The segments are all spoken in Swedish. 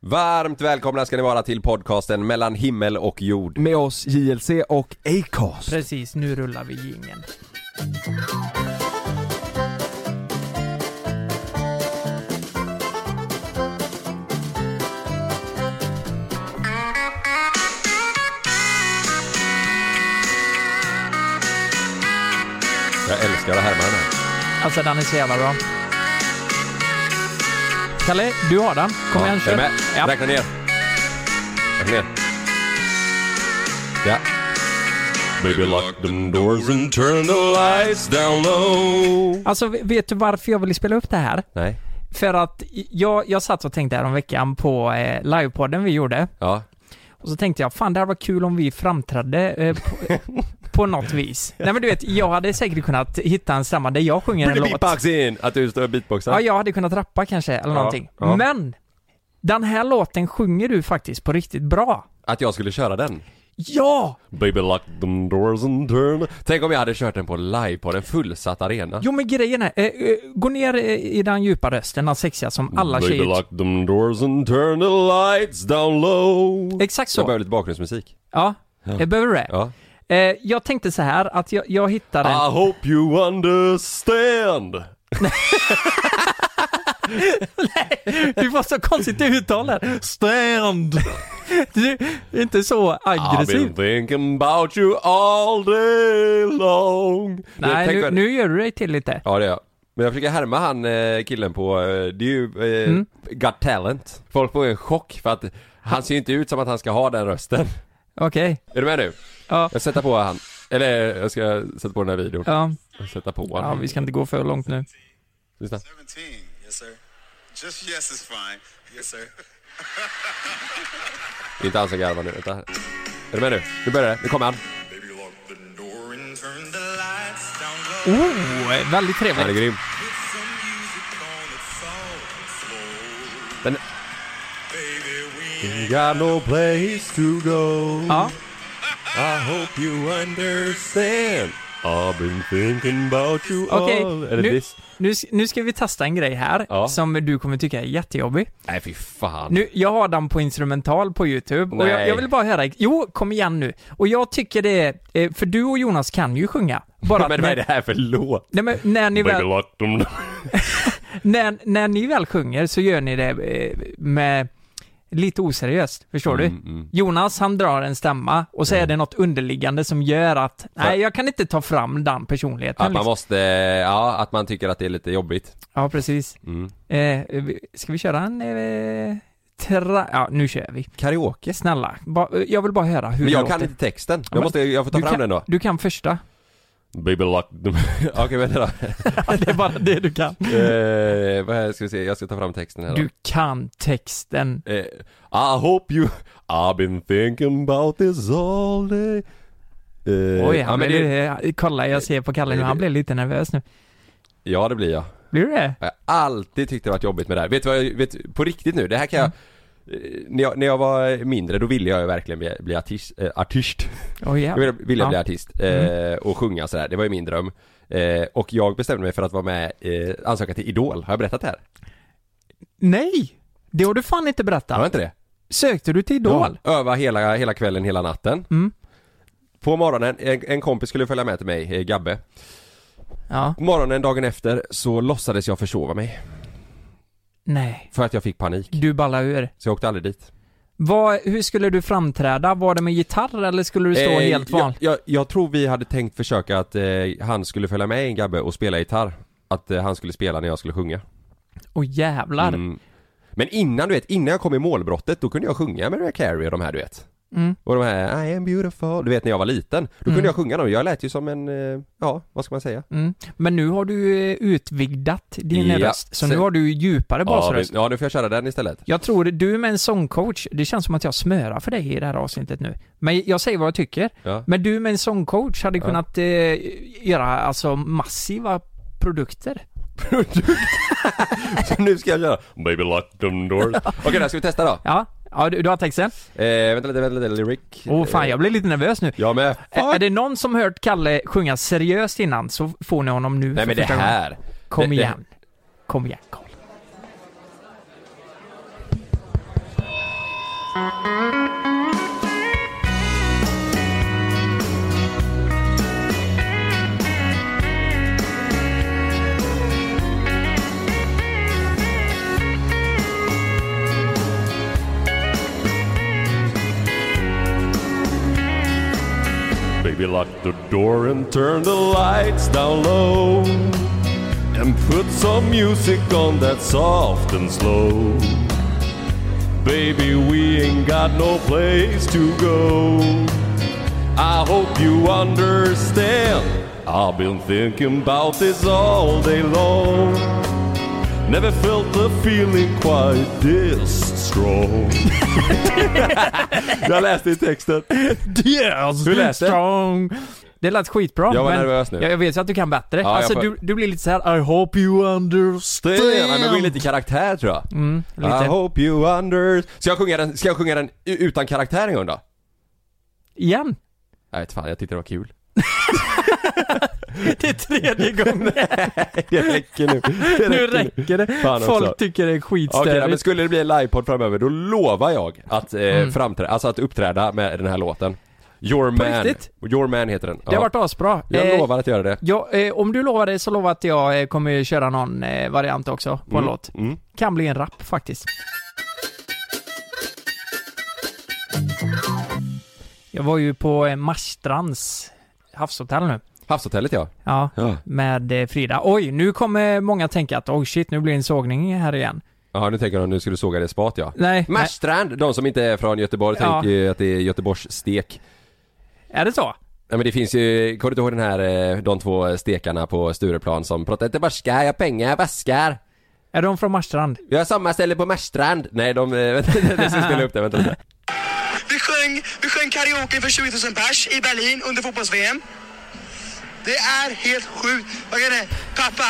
Varmt välkomna ska ni vara till podcasten Mellan himmel och jord. Med oss JLC och Acast. Precis, nu rullar vi jingeln. Jag älskar att härma den här. Alltså den är så jävla bra. Kalle, du har den. Kom igen, kör. Är du med? Ja. Räkna ner. Räkna ner. Ja. Baby lock them doors and turn the lights down low. Alltså, vet du varför jag ville spela upp det här? Nej. För att jag satt och tänkte här om veckan på livepodden vi gjorde. Ja. Och så tänkte jag, fan det här var kul om vi framträdde på något vis. Nej men du vet, jag hade säkert kunnat hitta en stämma där jag sjunger en låt. Beatbox in! Att du står och beatboxar. Ja, jag hade kunnat rappa kanske, eller någonting. Ja. Men, den här låten sjunger du faktiskt på riktigt bra. Att jag skulle köra den. Ja! Baby lock them doors and turn. Tänk om jag hade kört den på live på en fullsatt arena. Jo men grejen är, gå ner i den djupa rösten, den sexiga som alla Baby tjejer... lock them doors and turn the lights down low. Exakt så. Jag behöver lite bakgrundsmusik. Ja, jag behöver det. Ja. Jag tänkte så här att jag hittade I hope you understand. Nej, du var så konstigt uttal där. Stand. Du är inte så I've aggressiv. been thinking about you all day long. Nej, nu gör du dig till lite. Ja, det är jag. Men jag försöker härma han killen på det är ju Got Talent. Folk får en chock för att han ser inte ut som att han ska ha den rösten. Okej. Är du med nu? Ja. Jag sätter på han. Eller jag ska sätta på den här videon. Ja. Jag sätter på Ja, han. vi ska inte gå för långt nu. Lyssna. 17, yes sir. Just yes is fine. Yes sir. Det är inte alls så garva nu. Vänta. Är du med nu? Nu börjar det. Nu kommer han. Baby lock the door and turn the lights down low. Väldigt Han är trevligt. grym. Put some music on it soft slow. Den... Baby we Got no place to go. Ja. I hope you understand. I've been thinking about you Okej, all. Är det nu ska vi testa en grej här Ja. som du kommer tycka är jättejobbig. Nej, fy fan. Nu, jag har den på instrumental på YouTube och Nej. jag vill bara höra. Jo, kom igen nu. Och jag tycker det är, för du och Jonas kan ju sjunga. Bara Men vad är det här för låt? Nej, men när ni Baby väl, lock them. när ni väl sjunger så gör ni det med lite oseriöst, förstår du? Jonas, han drar en stämma och så är det något underliggande som gör att nej, jag kan inte ta fram den personligheten. Att man måste, ja, att man tycker att det är lite jobbigt. Ja, precis. Ska vi köra en... ja, nu kör vi. Karaoke? Snälla, jag vill bara höra hur Men jag det kan låter. inte texten. Ja, Jag får ta du fram kan, den då. Du kan första. Baby lock them. Okej, vänta då. Det är bara det du kan. Vad här ska vi se? Jag ska ta fram texten här då. Du kan texten. I hope you... I've been thinking about this all day. Oj, ja, men kolla, jag ser på Kalle nu. Han blir lite nervös nu. Ja, det blir jag. Blir du det? Jag har alltid tyckt det varit jobbigt med det här. Vet du vad jag, på riktigt nu, det här kan jag... När jag var mindre, då ville jag ju verkligen bli artist. Oh, yeah. Jag ville bli artist och sjunga sådär. Det var ju min dröm. Och jag bestämde mig för att vara med, ansöka till Idol. Har jag berättat det här? Nej, det har du fan inte berättat. Har jag inte det? Sökte du till Idol? Ja, öva hela kvällen, hela natten. På morgonen, en kompis skulle följa med till mig, Gabbe. Ja. Morgonen dagen efter så låtsades jag försova mig. Nej. För att jag fick panik. Du ballar ur. Så jag åkte aldrig dit. Hur skulle du framträda? Var det med gitarr eller skulle du stå helt van? Jag tror vi hade tänkt försöka att han skulle följa med en Gabbe och spela gitarr. Att han skulle spela när jag skulle sjunga. Åh jävlar. Men innan jag kom i målbrottet, då kunde jag sjunga med Mariah Carey och de här, du vet. Och de här I am beautiful, du vet när jag var liten. Då kunde jag sjunga dem, jag lät ju som en, ja, vad ska man säga? Men nu har du utvidgat din röst. Så nu har du djupare basröst. Ja, nu får jag köra den istället. Jag tror du med en sångcoach, det känns som att jag smörar för dig i det här avsnittet nu. Men jag säger vad jag tycker. Ja. Men du med en sångcoach hade kunnat göra alltså massiva produkter. Så nu ska jag köra Baby lock them doors. Okej, då ska vi testa då. Ja, du har texten? Vänta lite, lyric. Fan, jag blir lite nervös nu. Jag med. Är det någon som hört Kalle sjunga seriöst innan så får ni honom nu. Nej, men det här. Kom igen. Kom igen, Carl. Baby, lock the door and turn the lights down low and put some music on that's soft and slow. Baby, we ain't got no place to go. I hope you understand. I've been thinking about this all day long. Never felt a feeling quite this strong. Jag läste i texten. Yes, hur lät det? Strong. Det lät skitbra. Jag var nervös nu. Jag vet ju att du kan bättre. Ja, alltså du blir lite så här: I hope you understand. Men jag blir lite karaktär, tror jag. Lite. I hope you understand. Ska jag sjunga den utan karaktär en gång då? Igen? Jag vet fan, jag tyckte det var kul. Det är tredje gången. Det räcker nu. Nu räcker det. Fan Folk också. tycker det är skitstörigt. Okej, men skulle det bli en livepodd framöver, då lovar jag att framträda, alltså att uppträda med den här låten. Your Man. riktigt? Your Man heter den. Det har varit asbra. Jag lovar att göra det. Ja, om du lovar det så lovar att jag kommer köra någon variant också på en låt. Kan bli en rap faktiskt. Jag var ju på Marstrands havshotell nu. Havshotellet, ja. Ja, Ja. med Frida. Oj, nu kommer många tänka att shit, nu blir det en sågning här igen. Ja, nu tänker de nu skulle såga det spat, ja. Nej. Marstrand, de som inte är från Göteborg tänker ju att det är Göteborgs stek. Är det så? Ja, men det finns ju, kommer du ihåg den här, de två stekarna på Stureplan som pratar inte barska, jag har pengar, jag vaskar. Är de från Marstrand? Vi har samma ställe på Marstrand. Nej, de ska spela upp det, vänta lite. Vi sjöng karaoke för 20 000 pers i Berlin under fotbolls-VM. Det är helt sjukt. Vad är det? Pappa,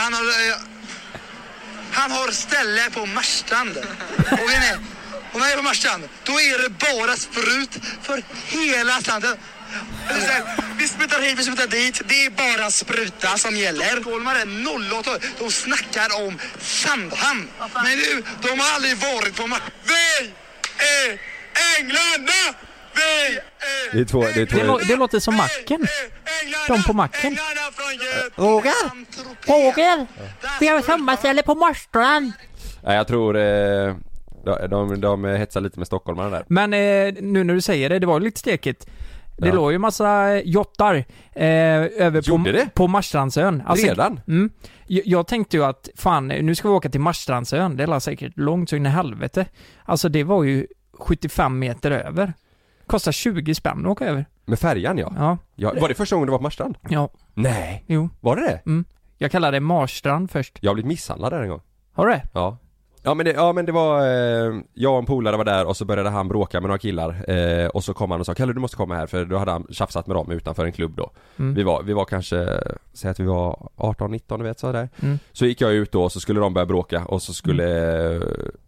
han har ställe på Marstrand. Och när jag är på Marstrand, då är det bara sprut för hela slanten. Vi sprutar hit, vi sprutar dit. Det är bara spruta som gäller. Kolmar är 08. De snackar om Sandhamn. Men nu, de har aldrig varit på Marstrand. Vi är Englarna! Det är två. Det låter som Macken. De på Macken. Roger! Vi har samma ställe på Marstrand. Nej, jag tror de hetsar lite med stockholmarna där. Men nu när du säger det, det var lite stekigt. Det låg ju massa jottar över på Marstrandsön. Alltså, redan? Jag tänkte ju att fan, nu ska vi åka till Marstrandsön. Det är säkert långt så in i helvete. Alltså det var ju 75 meter över. Kostar 20 spänn att åka över. Med färjan, ja. Var det första gången du var på Marstrand? Ja. Nej. Jo. Var det det? Jag kallar det Marstrand först. Jag har blivit misshandlad där en gång. Har du det? Ja. Ja men det var jag och en polare var där och så började han bråka med några killar och så kom han och sa Kalle, du måste komma här, för då hade han tjafsat med dem utanför en klubb då. Vi var kanske, säg att vi var 18-19, du vet så där. Så gick jag ut då och så skulle de börja bråka och så skulle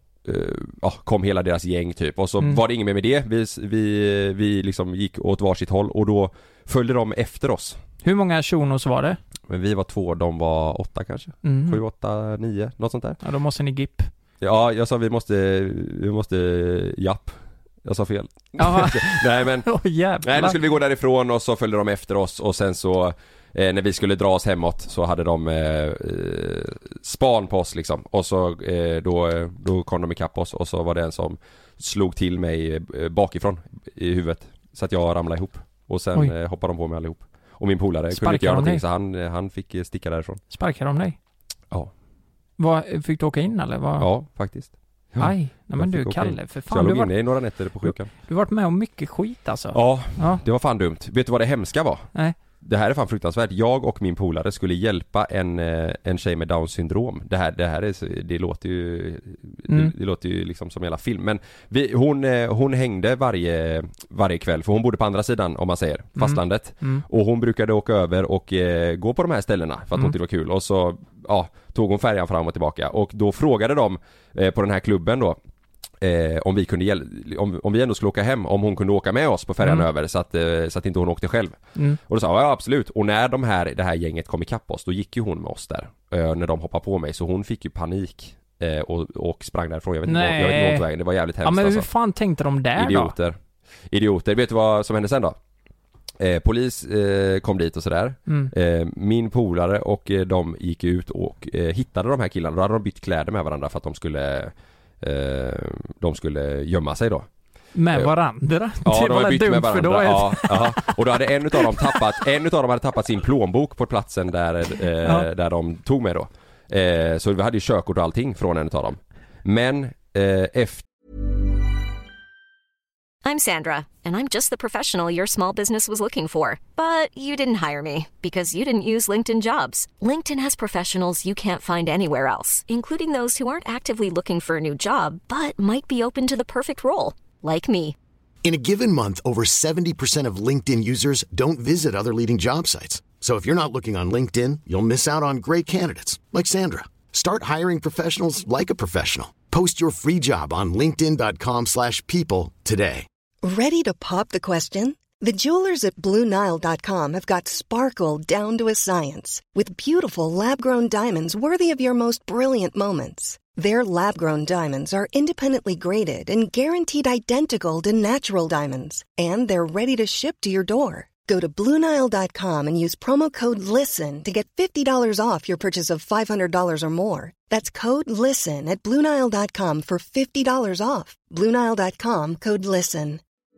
kom hela deras gäng typ och så var det inget mer med det. Vi liksom gick åt varsitt håll och då följde de efter oss. Hur många shunos var det? Men vi var 2, de var 8 kanske. 7, 8, 9, något sånt där. Ja, då måste ni gipp. Ja, jag sa vi måste japp. Jag sa fel. Nej men nej, då skulle vi gå därifrån och så följde de efter oss och sen så när vi skulle dra oss hemåt så hade de span på oss liksom och så då kom de ikapp oss och så var det en som slog till mig bakifrån i huvudet så att jag ramlade ihop och sen hoppade de på mig allihop. Och min polare kunde inte göra någonting så han fick sticka därifrån. Sparkade de dig? Ja. Fick du åka in eller? Ja, faktiskt. Ja. Aj, nej men du Kalle, för fan. Så jag låg inne i några nätter på sjukan. Du har varit med om mycket skit alltså. Ja, det var fan dumt. Vet du vad det hemska var? Nej. Det här är fan fruktansvärt. Jag och min polare skulle hjälpa en tjej med Downs syndrom. Det låter ju liksom som hela film. Men hon hängde varje kväll, för hon bodde på andra sidan, om man säger, fastlandet. Och hon brukade åka över och gå på de här ställena för att hon tyckte det var kul. Och så tog hon färjan fram och tillbaka. Och då frågade de på den här klubben då om vi kunde om vi ändå skulle åka hem, om hon kunde åka med oss på färjan över så att inte hon åkte själv. Och då sa jag absolut. Och när det här gänget kom ikapp oss, då gick ju hon med oss där när de hoppade på mig, så hon fick ju panik och sprang därifrån. Jag vet inte vad vägen. Det var jävligt hemskt. Ja, men hur alltså. fan tänkte de där Idioter. Vet du vad som hände sen då? Polis kom dit och sådär. Min polare och de gick ut och hittade de här killarna. Då hade de bytt kläder med varandra för att de skulle gömma sig då. Med varandra? Ja, de hade bytt med varandra. Ja. Och då hade en utav dem hade tappat sin plånbok på platsen där de tog med då. Så vi hade ju körkort och allting från en utav dem. Men efter... I'm Sandra, and I'm just the professional your small business was looking for. But you didn't hire me because you didn't use LinkedIn Jobs. LinkedIn has professionals you can't find anywhere else, including those who aren't actively looking for a new job, but might be open to the perfect role, like me. In a given month, over 70% of LinkedIn users don't visit other leading job sites. So if you're not looking on LinkedIn, you'll miss out on great candidates, like Sandra. Start hiring professionals like a professional. Post your free job on linkedin.com/people today. Ready to pop the question? The jewelers at BlueNile.com have got sparkle down to a science with beautiful lab-grown diamonds worthy of your most brilliant moments. Their lab-grown diamonds are independently graded and guaranteed identical to natural diamonds, and they're ready to ship to your door. Go to BlueNile.com and use promo code LISTEN to get $50 off your purchase of $500 or more. That's code LISTEN at BlueNile.com for $50 off. BlueNile.com, code LISTEN.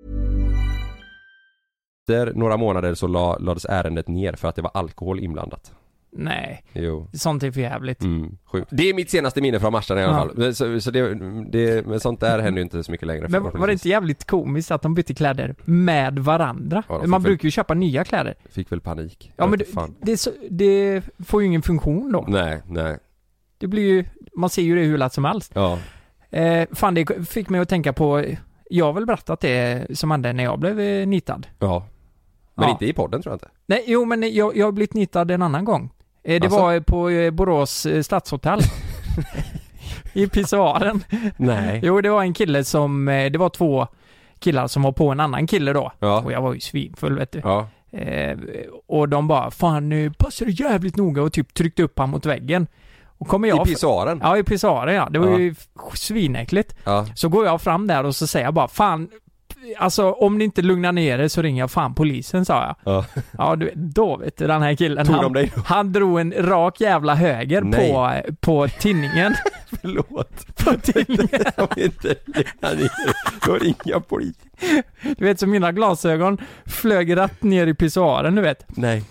Några månader så lades ärendet ner för att det var alkohol inblandat. Nej, jo. Sånt är för jävligt. Sjukt. Det är mitt senaste minne från matchen i alla fall. Så men sånt där händer ju inte så mycket längre. Men var det inte jävligt komiskt att de bytte kläder med varandra? Ja, man brukar ju köpa nya kläder. Fick väl panik. Ja, men det får ju ingen funktion då. Nej. Det blir ju, man ser ju det hur lätt som helst. Ja. Fan, det fick mig att tänka på, jag har väl berättat det som hände när jag blev nitad. Ja. Men inte i podden tror jag inte. Nej, jo, men jag har blivit nitad en annan gång. Det var på Borås stadshotell. I pissoaren. Nej. Jo, det var en kille som, det var 2 killar som var på en annan kille då. Ja. Och jag var ju svinfull, vet du. Ja. Och de bara, fan nu passar det jävligt noga, och typ tryckte upp han mot väggen. Och kommer jag... I pissoaren? Ja, i pissoaren, ja. Det var ju svinäckligt. Ja. Så går jag fram där och så säger jag bara, fan, alltså om ni inte lugnar ner er så ringer jag fan polisen, sa jag. Ja, ja då vet du, den här killen, han drog en rak jävla höger på tinningen. Förlåt. På tinningen. Jag vill inte lugna ner. Då ringer jag polisen. Du vet, så mina glasögon flög rätt ner i pissoaren, du vet. Nej.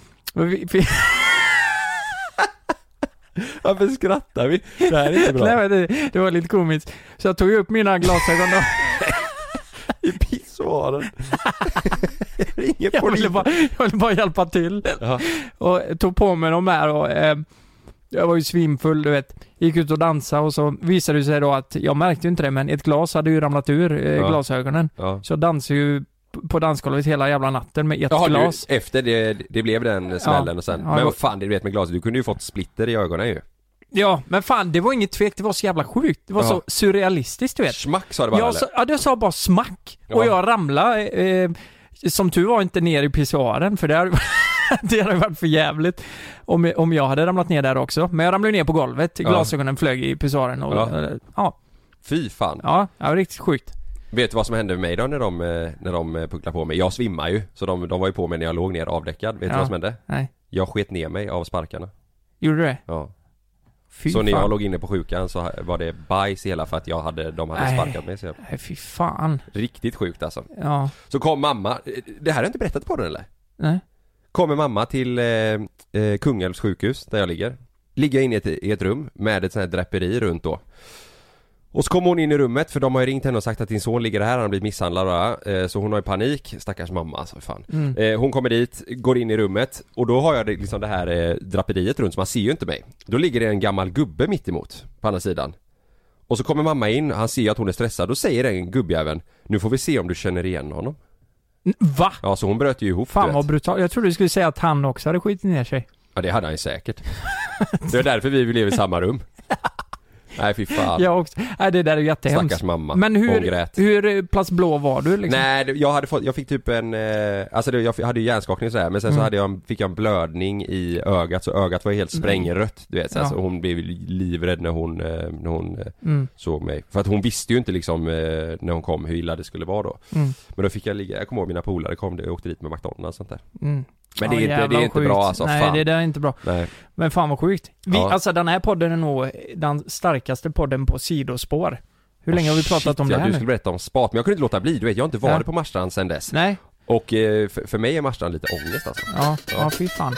Varför skrattar vi? Det här är inte bra. Nej, det var lite komiskt. Så jag tog upp mina glasögon då. I pissoaren. Jag ville bara hjälpa till. Jaha. Och tog på mig de här och jag var ju svimfull, du vet. Gick ut och dansade och så visade det sig då att, jag märkte ju inte det, men ett glas hade ju ramlat ur glasögonen. Ja. Så jag dansade ju på dansgolvet hela jävla natten med ett glas. Efter det blev den smällen och sen. Men vad fan, det vet med glaset, du kunde ju fått splitter i ögonen ju. Ja, men fan, det var inget tvek, det var så jävla sjukt. Det var så surrealistiskt, du vet. Smack sa det bara, det sa bara smack. Ja. Och jag ramlade, som tur var inte ner i pissoaren, för det hade varit för jävligt om jag hade ramlat ner där också. Men jag ramlade ner på golvet, glasögonen flög i pissoaren och ja. Fy fan. Ja, det var riktigt sjukt. Vet du vad som hände med mig då när de pucklade på mig? Jag svimmar ju, så de var ju på mig när jag låg ner avdäckad. Vet du vad som hände? Nej. Jag sket ner mig av sparkarna. Gjorde du det? Ja. Så när jag låg inne på sjukan så var det bajs hela för att de hade sparkat mig. Nej, fy fan. Riktigt sjukt alltså. Ja. Så kom mamma, det här har jag inte berättat på den eller? Nej. Kommer mamma till Kungälvs sjukhus där jag ligger inne i ett rum med ett sånt här draperi runt då. Och så kommer hon in i rummet, för de har ju ringt henne och sagt att din son ligger här, han har blivit misshandlad. Så hon har ju panik, stackars mamma alltså, fan. Hon kommer dit, går in i rummet, och då har jag liksom det här draperiet runt, så man ser ju inte mig. Då ligger det en gammal gubbe mitt emot på andra sidan. Och så kommer mamma in, han ser att hon är stressad, då säger den gubbjäveln, nu får vi se om du känner igen honom. Va? Ja, så hon bröt ju ihop. Fan vad brutalt. Jag trodde du skulle säga att han också hade skitit ner sig. Ja, det hade han säkert. Det är därför vi lever i samma rum. Nej, fy fan. Jag också. Nej, det där är jättehemskt. Stackars mamma. Men hur plats blå var du liksom? Nej, jag fick typ en, jag hade ju hjärnskakning och sådär, men sen så fick jag en blödning i ögat, så ögat var helt sprängrött, du vet, så hon blev livrädd när hon såg mig. För att hon visste ju inte liksom när hon kom hur illa det skulle vara då. Men då fick jag kommer ihåg mina polare åkte dit med McDonald's och sånt där. Men det är inte bra alltså. Nej, fan. det där är inte bra. Nej. Men fan vad sjukt. Alltså den här podden är nog den starkaste podden på sidospår. Hur länge har vi pratat om det här Du nu? skulle berätta om spat, men jag kunde inte låta bli. Du vet, jag har inte varit på Marstrand sedan dess. Nej. Och för mig är Marstrand lite ångest alltså. Ja, fy fan.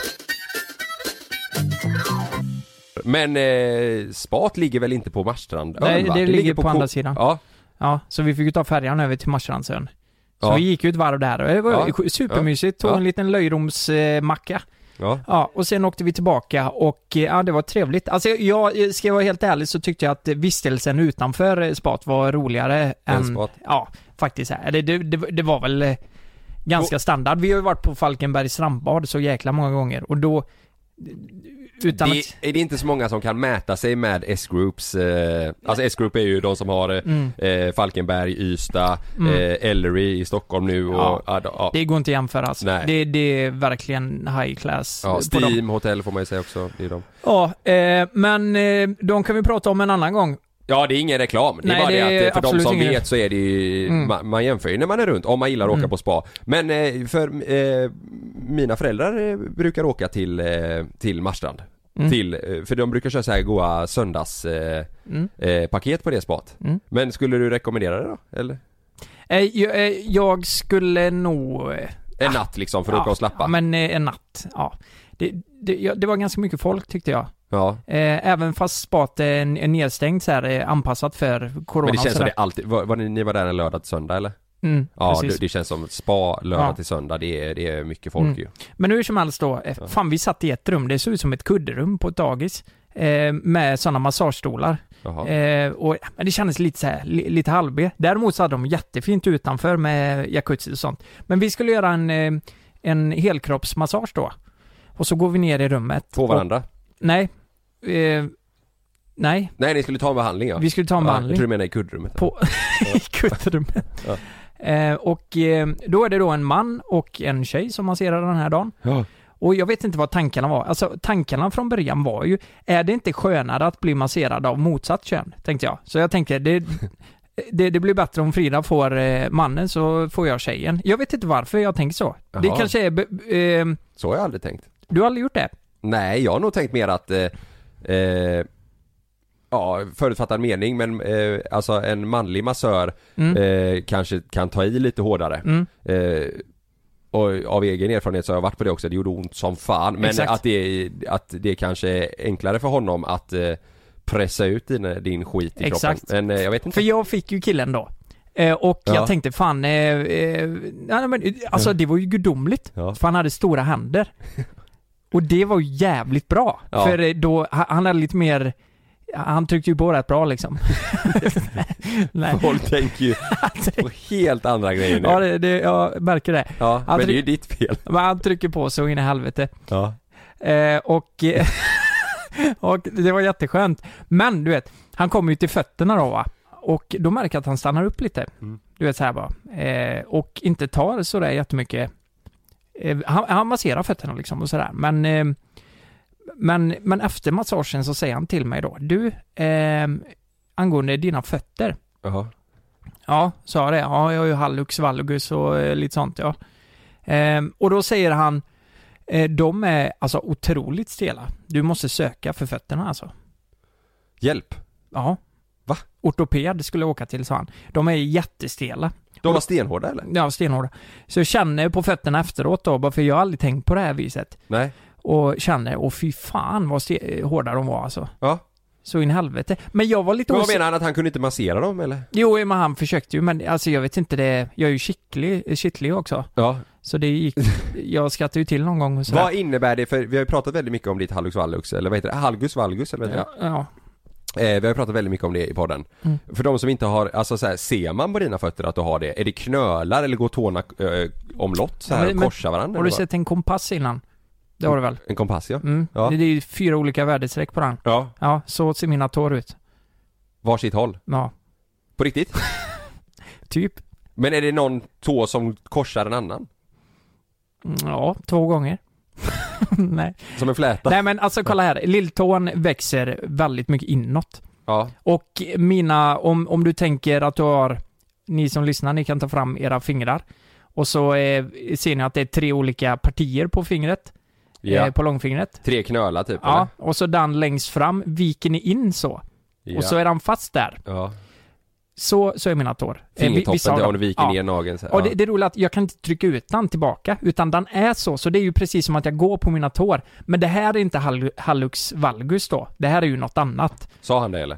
Men spat ligger väl inte på Marstrand? Nej, det ligger på andra sidan. Ja. Ja, så vi fick ju ta färjan över till Marstrandsön. Så Ja. vi gick ju ett varv där och det var supermysigt. Tog en liten löjromsmacka. Ja, och sen åkte vi tillbaka och det var trevligt. Alltså jag ska vara helt ärlig, så tyckte jag att vistelsen utanför spat var roligare än spat. Ja, faktiskt. Det var väl ganska standard. Vi har ju varit på Falkenbergs strandbad så jäkla många gånger och då utan är det inte så många som kan mäta sig med S-Groups. Alltså S-Group är ju de som har Falkenberg, Ystad, Ellery i Stockholm nu och, det går inte att jämföra alltså. Nej. Det är verkligen high class. Ja, Steam Hotel får man ju säga också, det är de. Ja, men de kan vi prata om en annan gång. Ja, det är ingen reklam. Det är bara det att för de som vet så är det ju, man jämför ju när man är runt, om man gillar att åka på spa. Men för mina föräldrar brukar åka till Marstrand. För de brukar köra så här goa söndags paket på det spat. Men skulle du rekommendera det då? Eller? Jag skulle nog... En natt liksom för att åka och slappa. Men en natt, ja. Det var ganska mycket folk tyckte jag. Ja. Även fast spat är nedstängt så här, anpassat för corona. Men det känns som det alltid, ni var där en lördag till söndag eller? Ja, det känns som spa lördag till söndag, det är mycket folk ju. Men hur som helst då, fan vi satt i ett rum, det såg ut som ett kudderum på ett dagis med sådana massagestolar. Men det kändes lite så här, lite halvbe. Däremot så hade de jättefint utanför med jacuzzi och sånt. Men vi skulle göra en helkroppsmassage då. Och så går vi ner i rummet. På varandra? Nej. Nej, ni skulle ta en behandling, ja. Vi skulle ta en behandling. Jag tror du menar i kuddrummet. I kuddrummet. Och då är det då en man och en tjej som masserar den här dagen. Ja. Och jag vet inte vad tankarna var. Alltså tankarna från början var ju, är det inte skönare att bli masserad av motsatt kön, tänkte jag. Så jag tänkte, det blir bättre om Frida får mannen så får jag tjejen. Jag vet inte varför jag tänker så. Jaha. Det kanske är... Så har jag aldrig tänkt. Du har aldrig gjort det? Nej, jag har nog tänkt mer att förutfattad mening, men alltså en manlig massör kanske kan ta i lite hårdare. Och av egen erfarenhet så har jag varit på det också, det gjorde ont som fan. Men att det kanske är enklare för honom att pressa ut din skit i kroppen. Men jag vet inte. För jag fick ju killen då. Och jag tänkte fan alltså det var ju gudomligt. För han hade stora händer. Och det var ju jävligt bra. För då han hade lite mer, han tryckte ju på rätt bra liksom. Nej. Folk tänker ju på helt andra grejer nu. Ja, jag märker det. Ja, men det är ju ditt fel. Men han trycker på så in i helvete. Ja. Och det var jätteskönt. Men du vet, han kommer ju till fötterna då va? Och då märker jag att han stannar upp lite. Du vet så här bara. Och inte tar så där jättemycket. Han masserar fötterna liksom och sådär. Men efter massagen så säger han till mig då, du, angående dina fötter. Jaha. Ja, sa det. Ja, jag har ju hallux valgus och lite sånt, ja. Och då säger han, de är alltså otroligt stela. Du måste söka för fötterna alltså. Hjälp? Ja. Va? Ortoped skulle jag åka till, sa han. De är jättestela. De var stenhårda eller? Ja, stenhårda. Så jag känner på fötterna efteråt då, bara för jag har aldrig tänkt på det här viset. Nej. Och känner, fy fan vad hårda de var alltså. Ja. Så in i helvete. Men jag var lite vad menar han, att han kunde inte massera dem eller? Jo, men han försökte ju, men alltså jag vet inte det. Jag är ju kittlig också. Ja. Så det gick, jag skrattade ju till någon gång och så. Vad innebär det? För vi har ju pratat väldigt mycket om ditt hallux valgus, eller vad heter det? Halgus valgus eller vad heter det? Ja. Vi har pratat väldigt mycket om det i podden. För de som inte har, alltså så här, ser man på dina fötter att du har det? Är det knölar eller går tårna omlott så här och korsar varandra? Har du sett en kompass innan? Det har du väl? En kompass, ja. Ja. Det är 4 olika väderstreck på den. Ja. Ja, så ser mina tår ut. Varsitt håll? Ja. På riktigt? Typ. Men är det någon tå som korsar en annan? Ja, 2 gånger. Nej. Som en fläta? Nej men alltså kolla här, lilltån växer väldigt mycket inåt. Ja. Och om du tänker att du har, ni som lyssnar, ni kan ta fram era fingrar. Och så ser ni att det är 3 olika partier på fingret. Ja. På långfingret. 3 knölar typ, Ja, eller? och så den längst fram viker ni in så. Ja. Och så är den fast där. Ja. Så är mina tår. Fingertoppen, om du viker ner nageln. Och det är roligt att jag kan inte trycka ut den tillbaka, utan den är så det är ju precis som att jag går på mina tår. Men det här är inte hallux valgus då. Det här är ju något annat. Sa han det eller?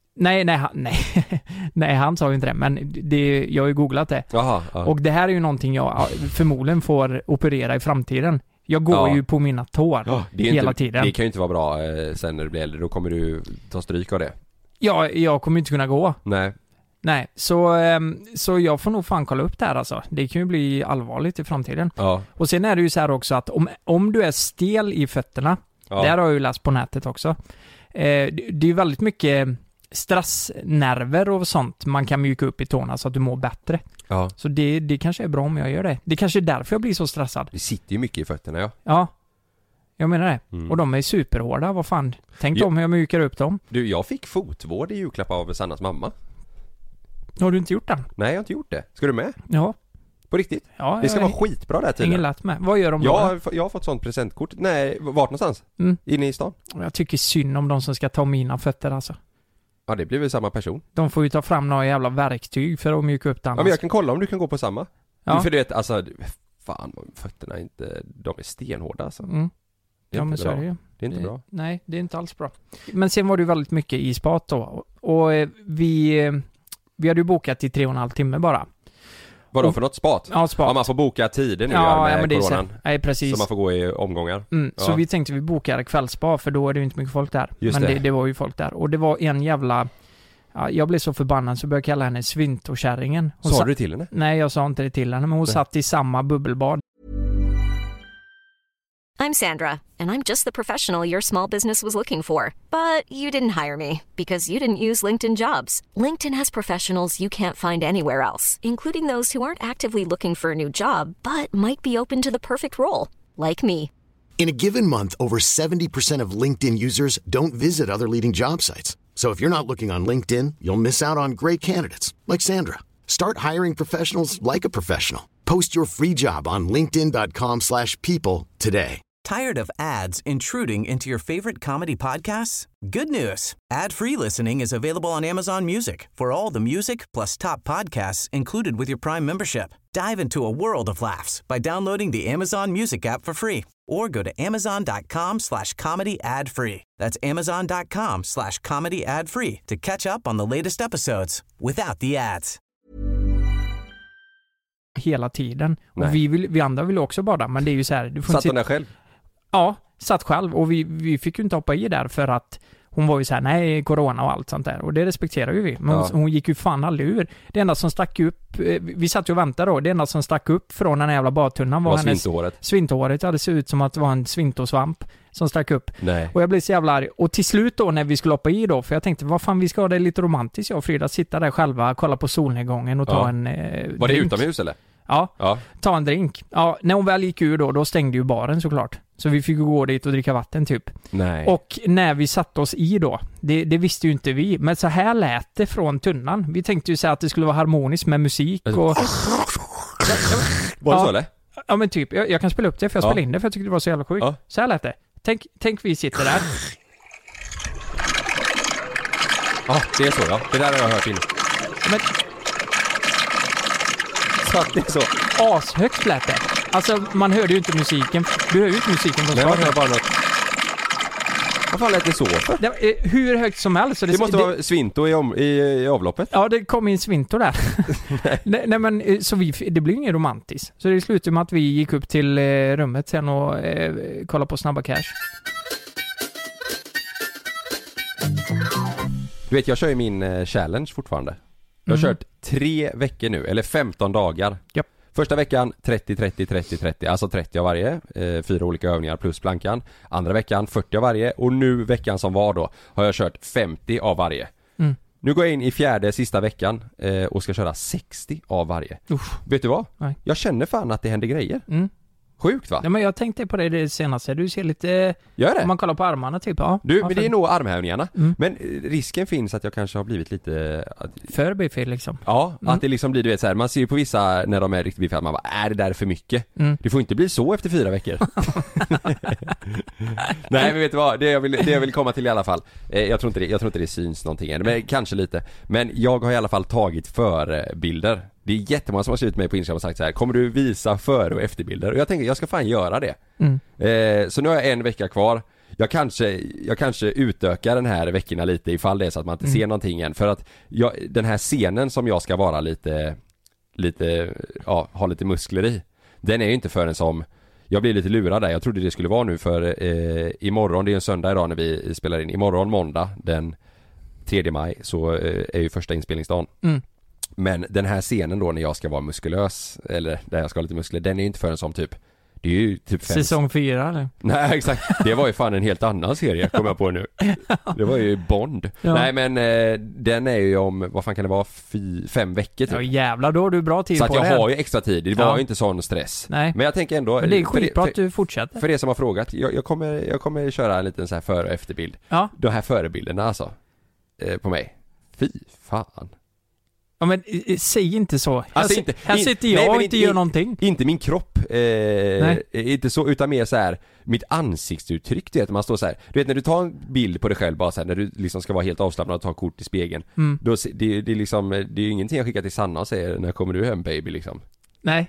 Nej, han sa ju inte det, men jag har ju googlat det. Jaha, ja. Och det här är ju någonting jag förmodligen får operera i framtiden. Jag går ju på mina tår hela tiden. Det kan ju inte vara bra sen när du blir äldre. Då kommer du ta stryk av det. Ja, jag kommer inte kunna gå. Nej, så jag får nog fan kolla upp det här alltså. Det kan ju bli allvarligt i framtiden. Ja. Och sen är det ju så här också att om du är stel i fötterna, det här har jag ju läst på nätet också. Det är ju väldigt mycket stressnerver och sånt man kan mjuka upp i tårna så att du mår bättre. Ja. Så det kanske är bra om jag gör det. Det kanske är därför jag blir så stressad. Det sitter ju mycket i fötterna, ja. Ja. Jag menar det. Och de är superhårda, vad fan. Tänk om jag mjukar upp dem. Du, jag fick fotvård i julklapp av Sannas mamma. Har du inte gjort den? Nej, jag har inte gjort det. Ska du med? Ja. På riktigt? Ja, det ska vara skitbra där tydligen. Ingen lätt med. Vad gör de då? Jag har fått sånt presentkort. Nej, vart någonstans? Inne i stan. Jag tycker synd om de som ska ta mina fötter alltså. Ja, det blir väl samma person. De får ju ta fram några jävla verktyg för att mjuka upp den. Ja, men jag kan kolla om du kan gå på samma. Ja. För du vet, alltså, fan, fötterna är inte, de är stenhårda alltså. Det är men inte så bra. är det ju. Det är inte bra. Nej, det är inte alls bra. Men sen var det ju väldigt mycket i spat då. Och vi hade ju bokat i 3,5 timmar bara. Vadå för något spat? Ja, spat. Ja, man får boka tiden nu med men det coronan. Nej, precis. Så man får gå i omgångar. Så vi tänkte vi bokar kvällsspa för då är det inte mycket folk där. Just men det var ju folk där. Och det var en jävla... Ja, jag blev så förbannad så började jag kalla henne Svintokärringen. Sa du till henne? Nej, jag sa inte det till henne. Men hon satt i samma bubbelbad. I'm Sandra, and I'm just the professional your small business was looking for. But you didn't hire me because you didn't use LinkedIn Jobs. LinkedIn has professionals you can't find anywhere else, including those who aren't actively looking for a new job, but might be open to the perfect role, like me. In a given month, over 70% of LinkedIn users don't visit other leading job sites. So if you're not looking on LinkedIn, you'll miss out on great candidates like Sandra. Start hiring professionals like a professional. Post your free job on linkedin.com/people today. Tired of ads intruding into your favorite comedy podcasts? Good news. Ad-free listening is available on Amazon Music for all the music plus top podcasts included with your Prime membership. Dive into a world of laughs by downloading the Amazon Music app for free or go to amazon.com/comedy ad-free. That's amazon.com/comedy ad-free to catch up on the latest episodes without the ads. Hela tiden. Och vi andra vill också bada, men det är ju så här... Du får satt hon där själv? Ja, satt själv. Och vi fick ju inte hoppa i där för att hon var ju så här: nej, corona och allt sånt där. Och det respekterar ju vi. Men hon gick ju fan aldrig ur. Det enda som stack upp... Vi satt ju och väntade då. Det enda som stack upp från den här jävla badtunnan var hennes... Svinthåret. Ja, det såg ut som att det var en svintosvamp som stack upp. Nej. Och jag blev så jävla arg. Och till slut då när vi skulle hoppa i då, för jag tänkte, vad fan, vi ska ha det lite romantiskt, jag och Frida, sitta där själva, kolla på solnedgången och ta en var det drink. utomhus eller? Ja, ta en drink. Ja, när hon väl gick ur då stängde ju baren såklart. Så vi fick gå dit och dricka vatten typ. Nej. Och när vi satt oss i då, det visste ju inte vi, men så här lät det från tunnan. Vi tänkte ju så att det skulle vara harmoniskt med musik och... Var det så eller? Ja, men typ, jag kan spela upp det för jag spelade in det för jag tyckte det var så jävla sjukt. Ja. Så här lät det. Tänk vi sitter där. Ja, det är så ja. Det där har jag hört in. Men... Så att det är så. Ashögt lät det. Alltså, man hörde ju inte musiken. Du hör ju inte musiken på svaret. Nej, bara något. Vad fan lät det så för? Det var, hur högt som helst. Det måste vara svinto i avloppet. Ja, det kom in svinto där. Nej, men så det blev inget romantiskt. Så det slutade med att vi gick upp till rummet sen och kollade på Snabba Cash. Du vet, jag kör ju min challenge fortfarande. Jag har kört 3 veckor nu, eller 15 dagar. Japp. Första veckan 30, alltså 30 av varje, 4 olika övningar plus plankan. Andra veckan 40 av varje, och nu veckan som var då har jag kört 50 av varje. Nu går jag in i 4:e sista veckan och ska köra 60 av varje. Vet du vad? Nej. Jag känner fan att det händer grejer. Sjukt va? Nej, men jag tänkte på det senaste. Du ser lite... Gör det? Om man kollar på armarna typ. Ja. Du, men det är nog armhävningarna. Men risken finns att jag kanske har blivit lite... För biffig liksom. Ja, att det liksom blir, du vet så här, man ser ju på vissa när de är riktigt biffiga, man bara, är det där för mycket? Det får inte bli så efter 4 veckor. Nej, men vet du vad? Det jag vill komma till i alla fall. Jag tror inte det syns någonting än, men kanske lite. Men jag har i alla fall tagit förbilder. Det är jättemånga som har skrivit mig på Instagram och sagt så här: kommer du visa före- och efterbilder? Och jag tänker, jag ska fan göra det. Så nu har jag 1 vecka kvar. Jag kanske utökar den här veckorna lite ifall det är så att man inte ser någonting än. För att den här scenen som jag ska vara lite ha lite muskler i, den är ju inte förrän som... Jag blir lite lurad där. Jag trodde det skulle vara nu för imorgon, det är en söndag idag när vi spelar in. Imorgon måndag den 3 maj så är ju första inspelningsdagen. Men den här scenen då när jag ska vara muskulös, eller där jag ska ha lite muskler, den är ju inte förrän som typ... Det är ju typ 5... Säsong 4 eller? Nej, exakt. Det var ju fan en helt annan serie, kommer jag på nu. Det var ju Bond. Ja. Nej, men den är ju om, vad fan kan det vara, 5 veckor typ. Ja jävlar, då har du bra tid så på att det. jag har ju extra tid. Det var ju inte sån stress. Nej. Men jag tänker ändå... Men det är skitbra att du fortsätter. För det som har frågat, jag kommer köra en liten så här före- och efterbild. Ja. De här förebilderna alltså. På mig. Fy fan. Ja men säg inte så. Alltså här sitter jag och inte gör någonting. Inte min kropp, inte så, utan mer så här mitt ansiktsuttryck, du vet, man står så här. Du vet när du tar en bild på dig själv bara så här, när du liksom ska vara helt avslappnad och ta kort i spegeln. Då det är liksom, det är ju ingenting jag skickar till Sanna och säger, när kommer du hem baby liksom. Nej.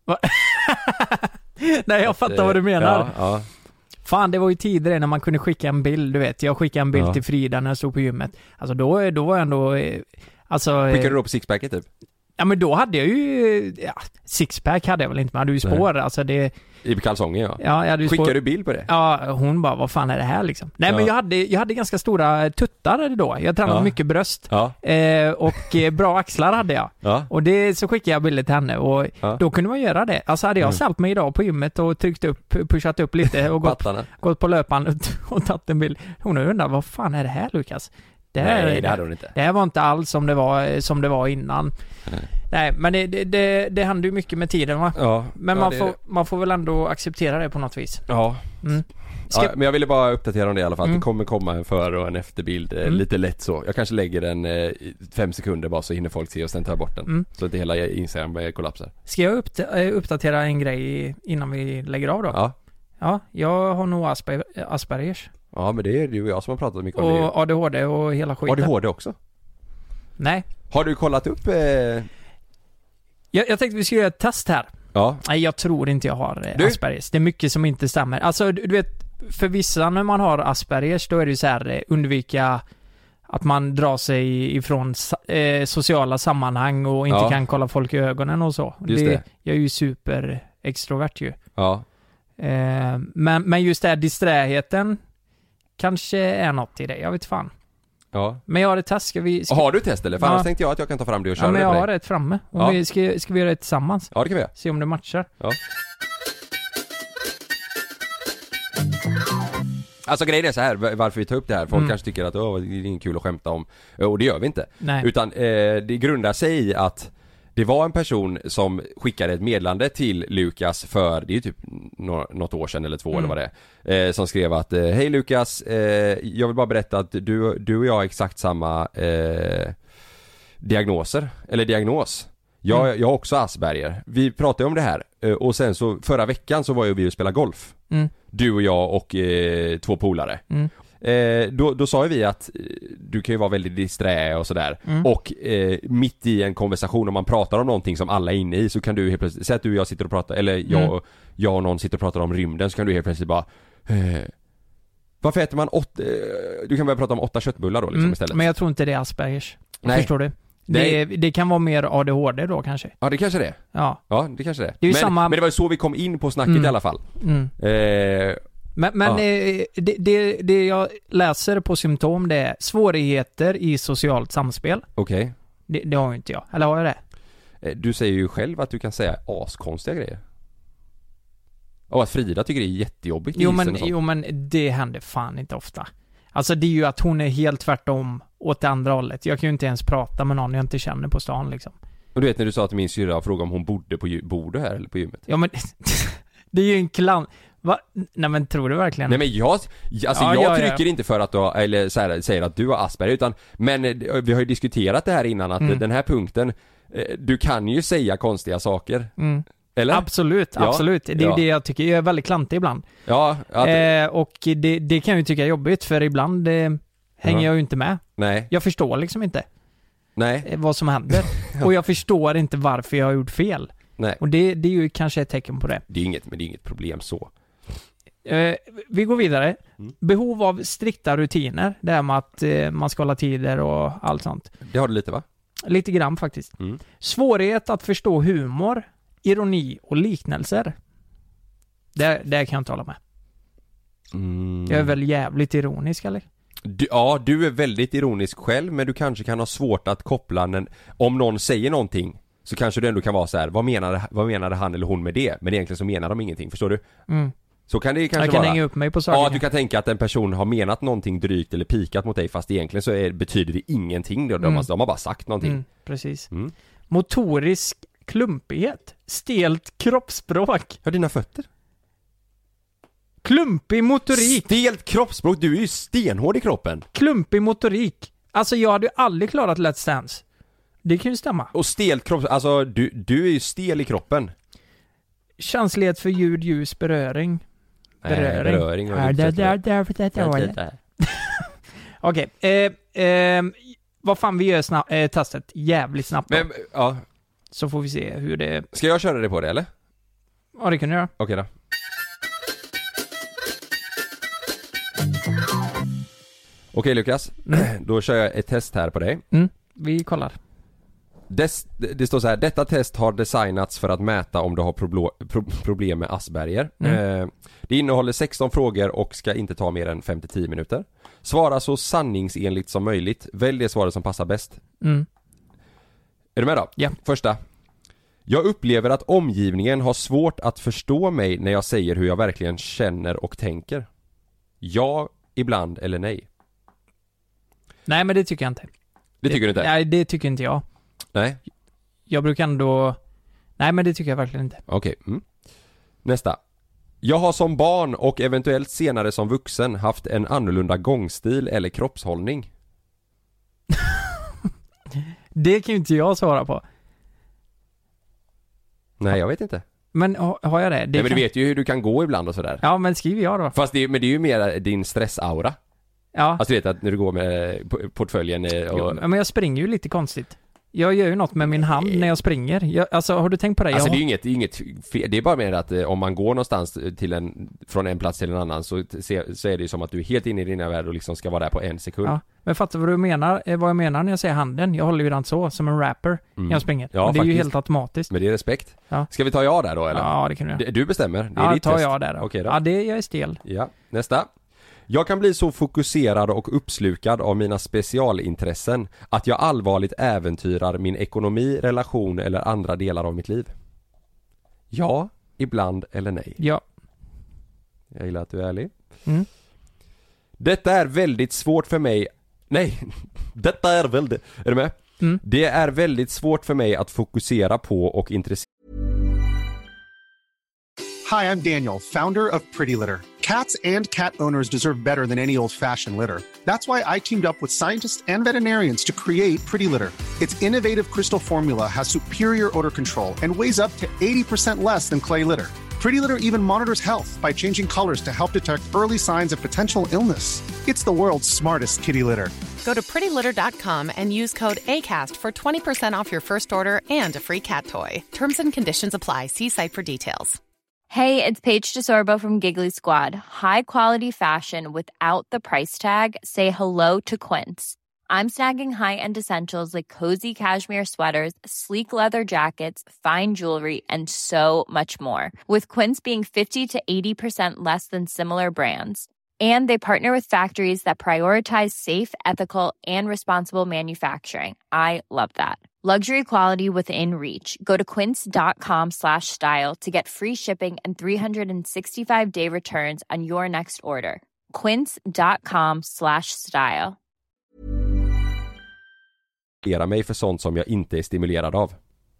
Nej, jag fattar vad du menar. Ja. Fan, det var ju tidigare när man kunde skicka en bild, du vet. Jag skickade en bild till Frida när jag stod på gymmet. Alltså då var jag ändå... Alltså, skickade du då på sixpacket typ? Ja men då hade jag ju sixpack hade jag väl inte, men hade ju spår. Alltså det... I kalsonger ja. Ja, jag hade ju skickade du bild på det? Ja, hon bara, vad fan är det här liksom? Nej men jag hade ganska stora tuttar då. Jag tränade mycket bröst. Och bra axlar hade jag. Och det så skickade jag bilder till henne och då kunde man göra det. Alltså hade jag ställt mig idag på gymmet och pushat upp lite och gått på löpan och tagit en bild. Hon undrar, vad fan är det här Lukas? Nej, det hade hon inte. Det här var inte alls som det var innan. Nej, men det händer ju mycket med tiden va? Ja, men man får väl ändå acceptera det på något vis. Ja. Men jag ville bara uppdatera om det i alla fall. Det kommer komma en före- och en efterbild lite lätt så. Jag kanske lägger den 5 sekunder bara så hinner folk se och sen tar jag bort den. Så att det hela Instagram kollapsar. Ska jag uppdatera en grej innan vi lägger av då? Ja, jag har nog Aspergers. Ja, men det är ju jag som har pratat mycket om det. Och ADHD och hela skiten. ADHD också? Nej. Har du kollat upp... Jag tänkte vi skulle göra ett test här. Ja. Nej, jag tror inte jag har Aspergers. Det är mycket som inte stämmer. Alltså, du vet, för vissa när man har Aspergers, då är det ju så här, undvika att man drar sig ifrån sociala sammanhang och inte kan kolla folk i ögonen och så. Jag är ju super extrovert ju. Ja. Men just det här disträheten kanske är något i det, jag vet fan. Ja. Men jag har ett test, Har du ett test eller? För annars tänkte jag att jag kan ta fram det och köra det men på jag dig. har ett framme. Ska vi göra det tillsammans? Ja, det kan vi göra. Se om det matchar. Ja. Alltså grejen är så här, varför vi tar upp det här. Folk kanske tycker att det är inte kul att skämta om. Och det gör vi inte. Nej. Utan det grundar sig i att det var en person som skickade ett meddelande till Lukas för, det är ju typ något år sedan eller 2 eller vad det är, som skrev att hej Lukas, jag vill bara berätta att du och jag har exakt samma diagnos. Jag har också Asperger. Vi pratade om det här och sen så förra veckan så var ju vi och spelade golf. Du och jag och 2 polare. Då sa ju vi att du kan ju vara väldigt disträ och sådär. Och mitt i en konversation, om man pratar om någonting som alla är inne i, så kan du helt plötsligt, säg att du och jag sitter och pratar, eller jag och någon sitter och pratar om rymden, så kan du helt plötsligt bara varför äter man 8 du kan börja prata om 8 köttbullar då liksom istället. Men jag tror inte det är Aspergers. Nej. Förstår du? Det kan vara mer ADHD då kanske. Ja, det kanske det. Ja, det kanske det. Det är ju men det var ju så vi kom in på snacket i alla fall. Men det jag läser på symptom, det är svårigheter i socialt samspel. Okej. Det har ju inte jag. Eller har jag det? Du säger ju själv att du kan säga askonstiga grejer. Och att Frida tycker det är jättejobbigt. Jo men det händer fan inte ofta. Alltså det är ju att hon är helt tvärtom åt det andra hållet. Jag kan ju inte ens prata med någon jag inte känner på stan liksom. Och du vet när du sa att min syrra frågade om hon bodde här eller på gymmet. Ja men det är ju en klan. Va? Nej men tror du verkligen? Nej men jag trycker inte för att du har, eller så här, säger att du har Asperger utan, men vi har ju diskuterat det här innan att den här punkten, du kan ju säga konstiga saker. Eller? Absolut. Det är ju det jag tycker. Jag är väldigt klantig ibland. Ja. Och det kan jag ju tycka är jobbigt för ibland hänger jag ju inte med. Nej. Jag förstår liksom inte. Nej. Vad som händer. Och jag förstår inte varför jag har gjort fel. Nej. Och det är ju kanske ett tecken på det. Det är inget problem så. Vi går vidare. Behov av strikta rutiner. Det här med att man ska hålla tider och allt sånt. Det har du lite va? Lite grann faktiskt. Svårighet att förstå humor, ironi och liknelser. Det kan jag inte hålla med. Jag är väl jävligt ironisk eller? Du är väldigt ironisk själv, men du kanske kan ha svårt att koppla om någon säger någonting så kanske det ändå kan vara så här: vad menade han eller hon med det? Men egentligen så menar de ingenting, förstår du? Så kan det kanske vara. Jag kan hänga upp mig på saker. Ja, du kan tänka att en person har menat någonting drygt eller pikat mot dig fast egentligen så betyder det ingenting. De har bara sagt någonting. Precis. Motorisk klumpighet. Stelt kroppsspråk. Ja, dina fötter. Klumpig motorik. Stelt kroppsspråk, du är ju stenhård i kroppen. Klumpig motorik. Alltså jag hade ju aldrig klarat Let's Dance. Det kan ju stämma. Och stelt kropp, alltså du är ju stel i kroppen. Känslighet för ljud, ljus, beröring. Beröring. Okej. Vad fan, vi gör testet jävligt snabbt då. Men, ja. Så får vi se hur det... Ska jag köra det på det eller? Ja, det kan du göra. Okej då. Okej Lukas, då kör jag ett test här på dig. Vi kollar. Det står så här: detta test har designats för att mäta om du har problem med Asperger. Det innehåller 16 frågor och ska inte ta mer än 5-10 minuter. Svara så sanningsenligt som möjligt. Välj det svaret som passar bäst. Är du med då? Ja. Första. Jag upplever att omgivningen har svårt att förstå mig när jag säger hur jag verkligen känner och tänker. Ja, ibland eller nej? Nej, men det tycker jag inte. Det tycker du inte? Nej, det tycker inte jag. Nej. Jag brukar ändå... Nej, men det tycker jag verkligen inte. Okej. Nästa. Jag har som barn och eventuellt senare som vuxen haft en annorlunda gångstil eller kroppshållning. Det kan ju inte jag svara på. Nej, jag vet inte. Men har jag det? Nej, men du vet ju hur du kan gå ibland och sådär. Ja, men skriver jag då. Fast men det är ju mer din stressaura. Ja. Alltså du vet att när du går med portföljen och... Jo, men jag springer ju lite konstigt. Jag gör ju något med min hand när jag springer. Alltså, har du tänkt på det? Alltså det är inget fel. Det är bara mer att om man går någonstans från en plats till en annan så är det ju som att du är helt inne i dina värld och liksom ska vara där på en sekund. Ja, men fattar vad jag menar när jag säger handen. Jag håller ju den så, som en rapper när jag springer. Ja, det är ju helt automatiskt. Men det är respekt. Ja. Ska vi ta jag där då eller? Ja, det kan du. Du bestämmer. Det är ditt tar test. Jag där då. Okej då. Ja, jag är stel. Ja, nästa. Jag kan bli så fokuserad och uppslukad av mina specialintressen att jag allvarligt äventyrar min ekonomi, relation eller andra delar av mitt liv. Ja, ibland eller nej? Ja. Jag gillar att du är ärlig. Detta är väldigt svårt för mig. Nej, detta är väldigt... Är du med? Det är väldigt svårt för mig att fokusera på och intressera. Hi, I'm Daniel, founder of Pretty Litter. Cats and cat owners deserve better than any old-fashioned litter. That's why I teamed up with scientists and veterinarians to create Pretty Litter. Its innovative crystal formula has superior odor control and weighs up to 80% less than clay litter. Pretty Litter even monitors health by changing colors to help detect early signs of potential illness. It's the world's smartest kitty litter. Go to prettylitter.com and use code ACAST for 20% off your first order and a free cat toy. Terms and conditions apply. See site for details. Hey, it's Paige DeSorbo from Giggly Squad. High quality fashion without the price tag. Say hello to Quince. I'm snagging high-end essentials like cozy cashmere sweaters, sleek leather jackets, fine jewelry, and so much more. With Quince being 50 to 80% less than similar brands. And they partner with factories that prioritize safe, ethical, and responsible manufacturing. I love that. Luxury quality within reach. Go to quince.com/style to get free shipping and 365-day returns on your next order. quince.com/style. Stimulera mig för sånt som jag inte är stimulerad av.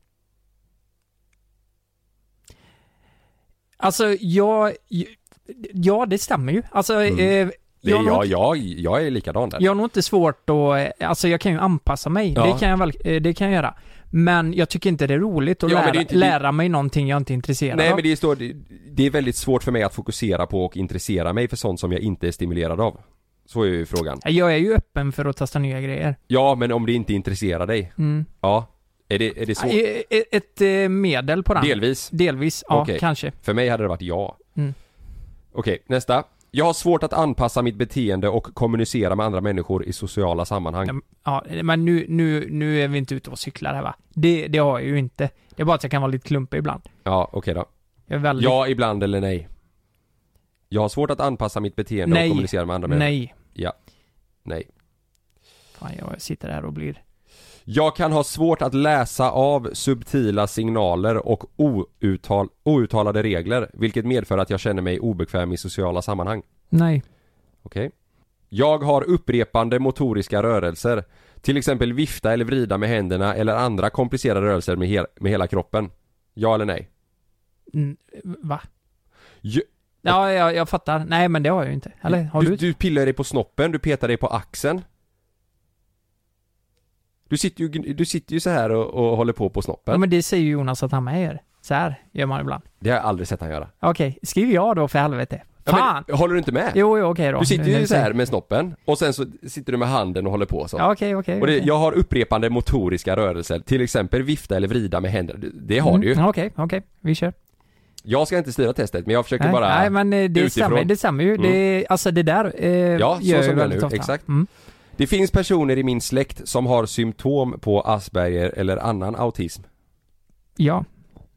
Alltså, ja, det stämmer ju. Alltså, Jag är likadan där. Jag har nog inte svårt att... Alltså, jag kan ju anpassa mig. Ja. Det kan jag göra. Men jag tycker inte det är roligt att lära mig någonting jag inte är intresserad av. Men det är väldigt svårt för mig att fokusera på och intressera mig för sånt som jag inte är stimulerad av. Så är ju frågan. Jag är ju öppen för att testa nya grejer. Ja, men om det inte intresserar dig. Ja. Är det så? Ett medel på den. Delvis, ja, okay. Kanske. För mig hade det varit ja. Okej, nästa. Jag har svårt att anpassa mitt beteende och kommunicera med andra människor i sociala sammanhang. Ja, men nu är vi inte ute och cyklar här, va? Det har jag ju inte. Det är bara att jag kan vara lite klumpig ibland. Ja, okej då. Ja, ibland eller nej? Jag har svårt att anpassa mitt beteende och kommunicera med andra människor. Nej. Ja. Nej. Fan, jag sitter här och blir... Jag kan ha svårt att läsa av subtila signaler och outtalade regler, vilket medför att jag känner mig obekväm i sociala sammanhang. Nej. Okej. Jag har upprepande motoriska rörelser, till exempel vifta eller vrida med händerna eller andra komplicerade rörelser med hela kroppen. Ja eller nej? Va? Ja, jag fattar. Nej, men det har jag ju inte. Eller har du pillar dig på snoppen, du petar dig på axeln. Du sitter ju så här och håller på snoppen. Ja, men det säger ju Jonas att han med gör. Så här gör man ibland. Det har jag aldrig sett han göra. Okej, skriv jag då för helvete. Fan! Ja, håller du inte med? Jo, okej då. Du sitter ju så här med snoppen och sen så sitter du med handen och håller på så. Ja, okej. Och jag har upprepande motoriska rörelser, till exempel vifta eller vrida med händerna. Det har du ju. Okej, vi kör. Jag ska inte styra testet, men jag försöker bara Nej, men det stämmer ju. Det, alltså det där ja, gör så som väldigt nu, ofta. Exakt. Det finns personer i min släkt som har symptom på Asperger eller annan autism. Ja.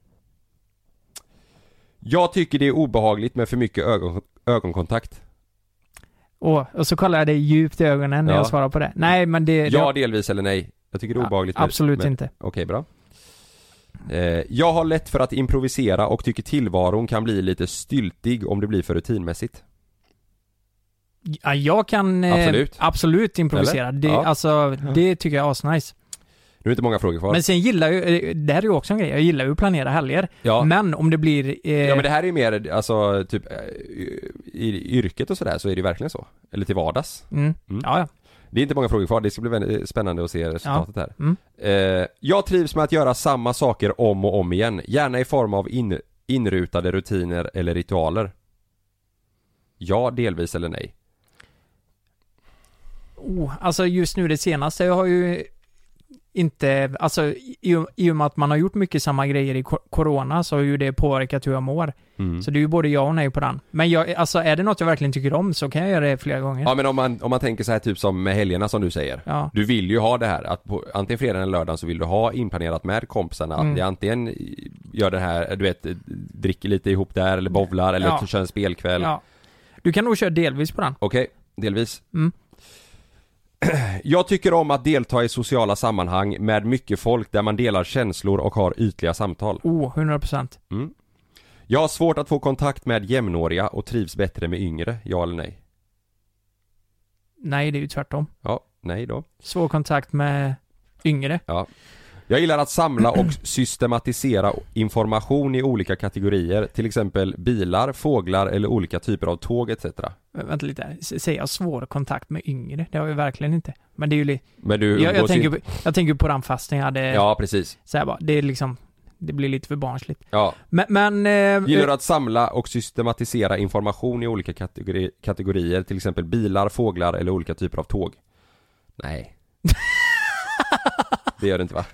Jag tycker det är obehagligt med för mycket ögonkontakt. Och så kollar jag dig djupt i ögonen när jag svarar på det. Nej, men det... Ja, delvis eller nej. Jag tycker det är obehagligt. Absolut inte. Okej, bra. Jag har lätt för att improvisera och tycker tillvaron kan bli lite styltig om det blir för rutinmässigt. Ja, jag kan absolut improvisera. Det tycker jag är asnice. Nu är inte många frågor kvar. Men sen gillar ju, det här är ju också en grej, jag gillar ju att planera helger. Ja. Men om det blir... Ja, men det här är ju mer, alltså typ i yrket och sådär så är det verkligen så. Eller till vardags. Ja. Det är inte många frågor kvar, det ska bli väldigt spännande att se resultatet här. Jag trivs med att göra samma saker om och om igen. Gärna i form av inrutade rutiner eller ritualer. Ja, delvis eller nej? Alltså just nu det senaste, jag har ju inte, alltså i och med att man har gjort mycket samma grejer i corona så har ju det påverkat hur jag mår. Så det är ju både ja och nej på den. Men alltså är det något jag verkligen tycker om så kan jag göra det flera gånger. Ja, men om man tänker så här typ som med helgerna som du säger. Ja. Du vill ju ha det här att på, antingen fredag eller lördag så vill du ha inplanerat med kompisarna att det antingen gör det här, du vet, dricker lite ihop där eller bowlar eller kör en spelkväll. Ja. Du kan nog köra delvis på den. Okej, delvis. Jag tycker om att delta i sociala sammanhang med mycket folk där man delar känslor och har ytliga samtal. 100%. Jag har svårt att få kontakt med jämnåriga och trivs bättre med yngre, ja eller nej? Nej, det är ju tvärtom. Ja, nej då. Svår kontakt med yngre. Ja. Jag gillar att samla och systematisera information i olika kategorier, till exempel bilar, fåglar eller olika typer av tåg etc. Vänta lite, säger jag svår kontakt med yngre? Det har jag verkligen inte. Men det är ju jag tänker på den fasten jag hade. Ja, precis. Så här bara, det är liksom, det blir lite för barnsligt. Ja. Men gillar att samla och systematisera information i olika kategorier, till exempel bilar, fåglar eller olika typer av tåg. Nej. Det gör det inte, va?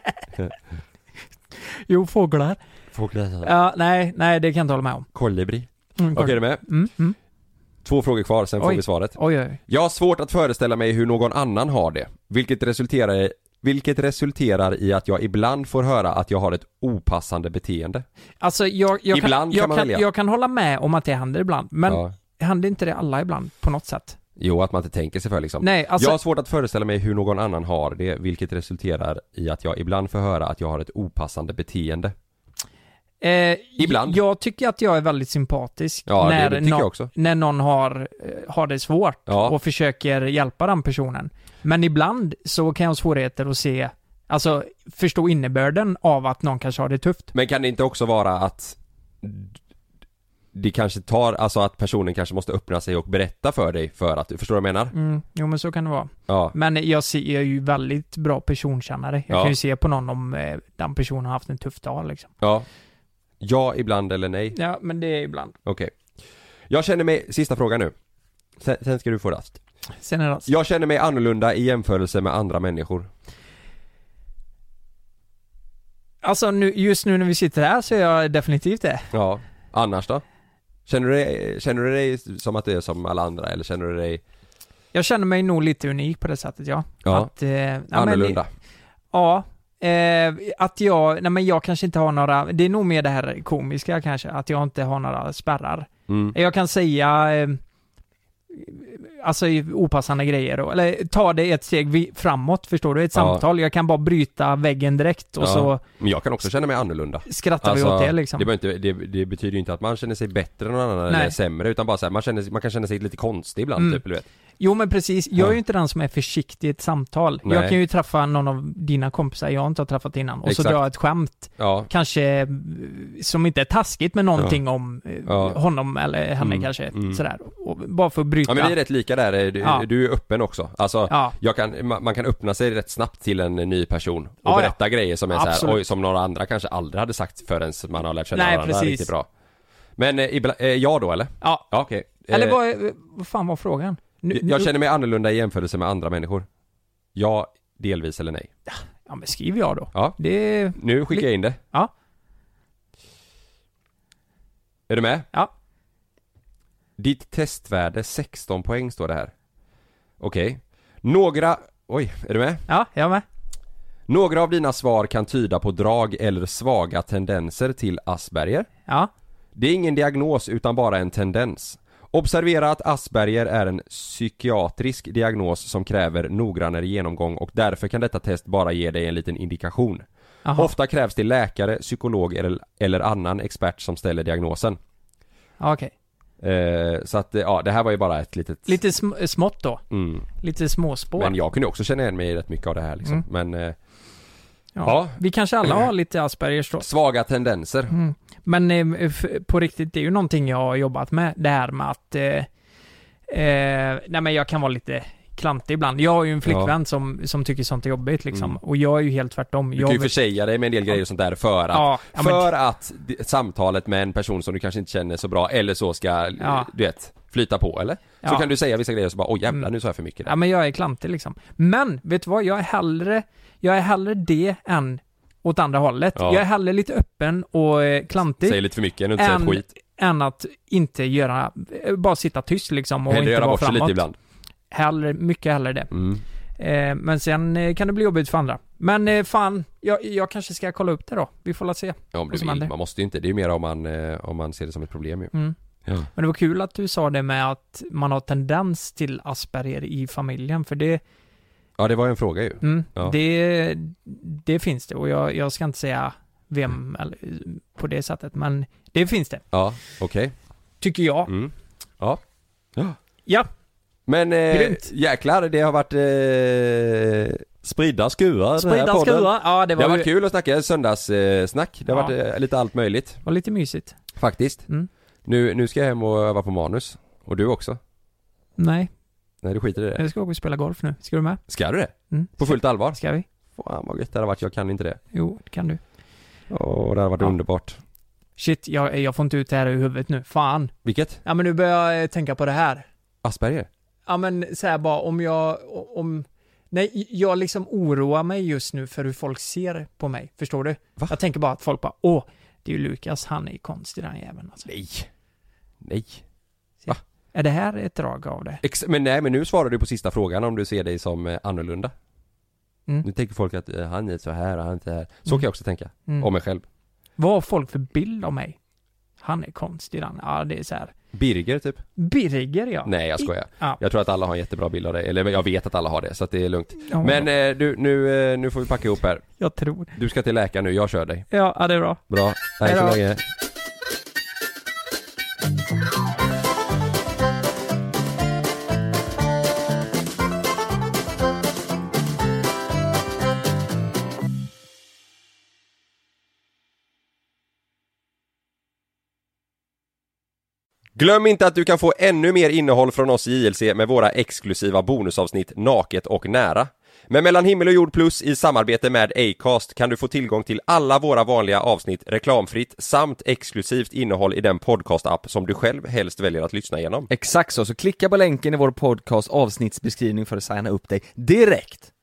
Jo, fåglar. Ja, nej, det kan jag inte hålla med om. Kolibri. Okej, är du med? 2 frågor kvar, sen får vi svaret. Oj. Jag har svårt att föreställa mig hur någon annan har det, vilket resulterar i att jag ibland får höra att jag har ett opassande beteende. Alltså, jag kan hålla med om att det händer ibland, men händer inte det alla ibland på något sätt? Jo, att man inte tänker sig för liksom. Nej, alltså... Jag har svårt att föreställa mig hur någon annan har det, vilket resulterar i att jag ibland får höra att jag har ett opassande beteende. Ibland. Jag tycker att jag är väldigt sympatisk när det tycker jag också. När någon har det svårt och försöker hjälpa den personen. Men ibland så kan jag ha svårigheter att se, alltså förstå innebörden av att någon kanske har det tufft. Men kan det inte också vara att det kanske tar, alltså att personen kanske måste öppna sig och berätta för dig för att, förstår du vad jag menar? Jo, men så kan det vara. Ja. Men jag är ju väldigt bra personkännare. Jag kan ju se på någon om den personen har haft en tuff dag liksom. Ja, ibland eller nej? Ja, men det är ibland. Okej. Jag känner mig, sista frågan nu. Sen ska du få rast. Sen är det rast. Jag känner mig annorlunda i jämförelse med andra människor. Alltså just nu när vi sitter här så är jag definitivt det. Ja, annars då? Känner du dig som att du är som alla andra, eller känner du dig... Jag känner mig nog lite unik på det sättet, ja. Att, annorlunda. Att jag kanske inte har några, det är nog mer det här komiska kanske, att jag inte har några spärrar. Jag kan säga alltså opassande grejer då, eller ta det ett steg framåt, förstår du, ett samtal. Jag kan bara bryta väggen direkt och så. Men jag kan också känna mig annorlunda. Skrattar vi åt det liksom. Det betyder ju inte att man känner sig bättre än någon annan eller sämre, utan bara så här, man kan känna sig lite konstig ibland typ, eller vet. Jo, men precis. Jag är ju inte den som är försiktig i ett samtal. Nej. Jag kan ju träffa någon av dina kompisar jag inte har träffat innan. Och så drar jag ett skämt. Kanske som inte är taskigt, men någonting om honom eller henne kanske. Sådär. Och bara för att bryta. Ja, men vi är rätt lika där. Du är öppen också. Alltså, man kan öppna sig rätt snabbt till en ny person. Och berätta grejer som är så här, som några andra kanske aldrig hade sagt förrän man har lärt känna varandra riktigt bra. Men jag då, eller? Ja. Okej. Eller vad fan var frågan? Jag känner mig annorlunda i jämförelse med andra människor. Ja, delvis eller nej. Ja, men skriver jag då. Ja. Nu skickar jag in det. Ja. Är du med? Ja. Ditt testvärde 16 poäng står det här. Okej. Oj, är du med? Ja, jag är med. Några av dina svar kan tyda på drag eller svaga tendenser till Asperger. Ja. Det är ingen diagnos utan bara en tendens. Observera att Asperger är en psykiatrisk diagnos som kräver noggrannare genomgång, och därför kan detta test bara ge dig en liten indikation. Aha. Ofta krävs det läkare, psykolog eller annan expert som ställer diagnosen. Okej. Så att det här var ju bara ett litet... Lite smått då. Lite småspår. Men jag kunde också känna igen mig i rätt mycket av det här liksom. Men... Vi kanske alla har lite Aspergers då. Svaga tendenser. Men på riktigt, det är ju någonting jag har jobbat med. Det här med att nej, men jag kan vara lite klantig ibland. Jag har ju en flickvän som tycker sånt är jobbigt liksom. Och jag är ju helt tvärtom. Du kan ju försäga dig med en del grejer och sånt där för att samtalet med en person som du kanske inte känner så bra eller så ska du vet, flyta på, eller? Så kan du säga vissa grejer och så bara, jävlar, nu sa jag för mycket där. Ja, men jag är klantig liksom. Men, vet du vad? Jag är hellre det än åt andra hållet. Jag är hellre lite öppen och klantig. Säger lite för mycket än inte säger skit. Än att inte bara sitta tyst liksom och inte vara framåt. Lite ibland. Mycket hellre det. Men sen kan det bli jobbigt för andra. Men fan, jag kanske ska kolla upp det då. Vi får la se. Ja, om du vill. Man måste ju inte. Det är ju mer om man ser det som ett problem ju. Ja. Men det var kul att du sa det med att man har tendens till Asperger i familjen, för det... Ja, det var en fråga ju. Det finns det, och jag ska inte säga vem eller, på det sättet, men det finns det. Ja, okej. Tycker jag. Ja. Men jäklar, det har varit spridda skurar. Ja, det har varit kul att snacka söndagssnack. Det har varit lite allt möjligt. Det var lite mysigt. Faktiskt. Nu ska jag hem och öva på manus. Och du också? Nej, du skiter i det. Jag ska åka och spela golf nu. Ska du med? Ska du det? På fullt allvar? Ska vi? Fan vad gött det har varit. Jag kan inte det. Jo, det kan du. Det har varit underbart. Shit, jag får inte ut det här i huvudet nu. Fan. Vilket? Ja, men nu börjar jag tänka på det här. Asperger? Ja, men så här bara, nej, jag liksom oroar mig just nu för hur folk ser på mig. Förstår du? Va? Jag tänker bara att folk bara, det är ju Lukas, han är konstig den jäveln alltså. Nej. Va? Är det här ett drag av det? Men nu svarar du på sista frågan om du ser dig som annorlunda. Nu tänker folk att han är så här och han är så här. Så kan jag också tänka om mig själv. Vad har folk för bild av mig? Han är konstig den. Ja, det är så här. Birger typ? Birger, ja. Nej, jag skojar. Ja. Jag tror att alla har en jättebra bild av det. Eller jag vet att alla har det, så att det är lugnt. Ja. Men nu får vi packa ihop här. Jag tror. Du ska till läkaren nu, jag kör dig. Ja, det är bra. Bra. Hej så länge. Glöm inte att du kan få ännu mer innehåll från oss i JLC med våra exklusiva bonusavsnitt Naket och nära. Med Mellan himmel och jord plus i samarbete med Acast kan du få tillgång till alla våra vanliga avsnitt reklamfritt samt exklusivt innehåll i den podcast-app som du själv helst väljer att lyssna igenom. Exakt så klicka på länken i vår podcast avsnittsbeskrivning för att signa upp dig direkt.